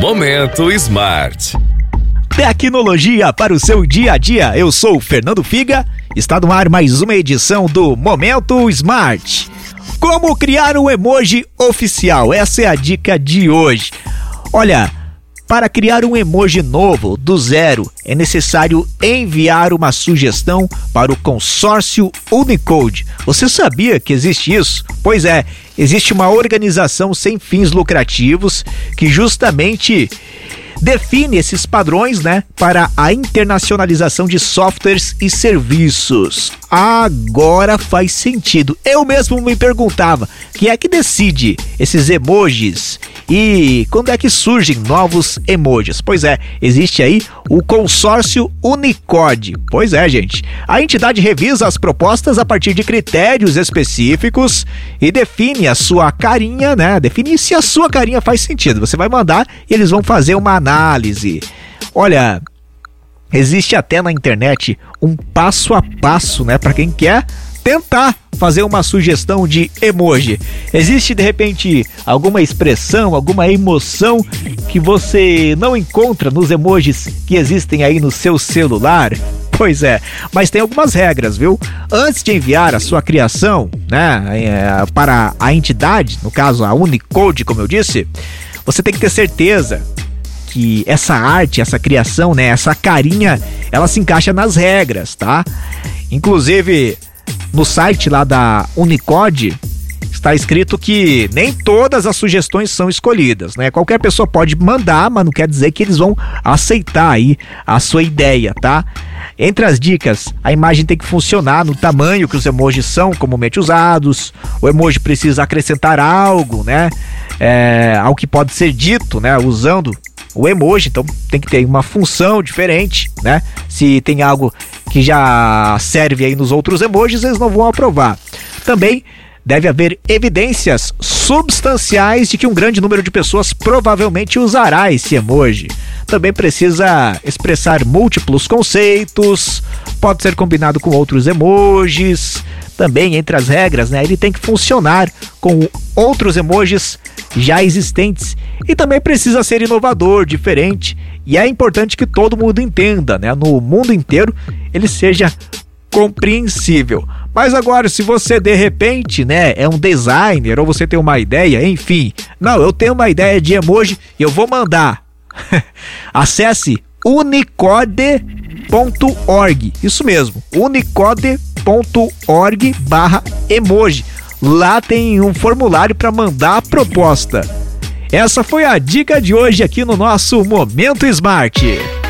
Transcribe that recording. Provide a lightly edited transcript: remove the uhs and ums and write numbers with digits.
Momento Smart. Tecnologia para o seu dia a dia. Eu sou o Fernando Figa. Está no ar mais uma edição do Momento Smart. Como criar um emoji oficial? Essa é a dica de hoje. Olha, para criar um emoji novo do zero, é necessário enviar uma sugestão para o consórcio Unicode. Você sabia que existe isso? Pois é, existe uma organização sem fins lucrativos que justamente define esses padrões, para a internacionalização de softwares e serviços. Agora faz sentido. Eu mesmo me perguntava, quem é que decide esses emojis e quando é que surgem novos emojis? Pois é, existe aí o consórcio Unicode. Pois é, gente. A entidade revisa as propostas a partir de critérios específicos e define a sua carinha, Define se a sua carinha faz sentido. Você vai mandar e eles vão fazer uma análise. Olha, existe até na internet um passo a passo, para quem quer tentar fazer uma sugestão de emoji. Existe de repente alguma expressão, alguma emoção que você não encontra nos emojis que existem aí no seu celular? Pois é, mas tem algumas regras, viu? Antes de enviar a sua criação, para a entidade, no caso a Unicode, como eu disse, você tem que ter certeza que essa arte, essa criação, essa carinha, ela se encaixa nas regras, tá? Inclusive, no site lá da Unicode, está escrito que nem todas as sugestões são escolhidas, Qualquer pessoa pode mandar, mas não quer dizer que eles vão aceitar aí a sua ideia, tá? Entre as dicas, a imagem tem que funcionar no tamanho que os emojis são comumente usados. O emoji precisa acrescentar algo, ao que pode ser dito, usando o emoji. Então tem que ter uma função diferente, Se tem algo que já serve aí nos outros emojis, eles não vão aprovar. Também deve haver evidências substanciais de que um grande número de pessoas provavelmente usará esse emoji. Também precisa expressar múltiplos conceitos, pode ser combinado com outros emojis. Também, entre as regras, ele tem que funcionar com outros emojis já existentes e também precisa ser inovador, diferente, e é importante que todo mundo entenda, no mundo inteiro, ele seja compreensível. Mas agora, se você de repente, é um designer ou você tem uma ideia, enfim, eu tenho uma ideia de emoji e eu vou mandar. Acesse unicode.org, isso mesmo, unicode.org/emoji. Lá tem um formulário para mandar a proposta. Essa foi a dica de hoje aqui no nosso Momento Smart.